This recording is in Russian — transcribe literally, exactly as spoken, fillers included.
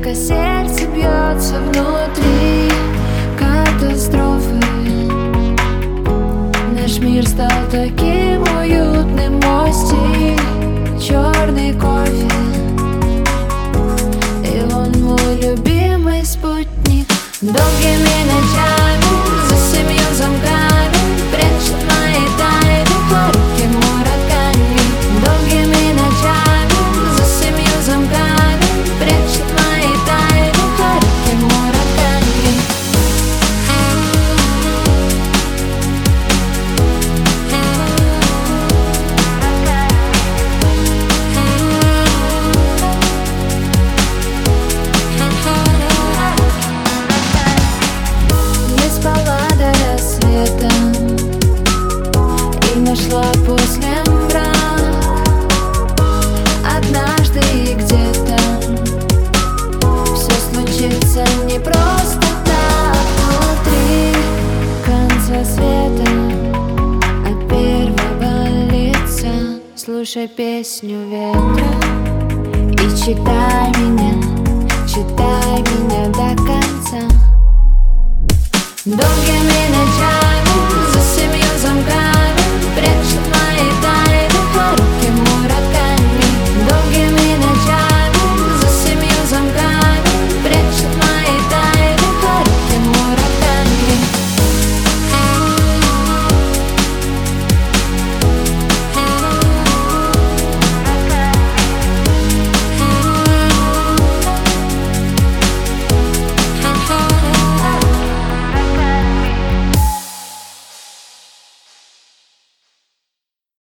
Только сердце бьется внутри катастрофы. Наш мир стал таким уютным, мой стиль черный кофе, и он мой любимый спутник. Долгими ночами за семью замками прячет мои тайны Харуки Мураками. Долгими ночами за семью замками прячет мои тайны Харуки Мураками. Не спала до рассвета и нашла после мрак. Однажды и где-то все случится не просто так. Внутри конца света от первого лица слушай песню ветра и читай меня, читай.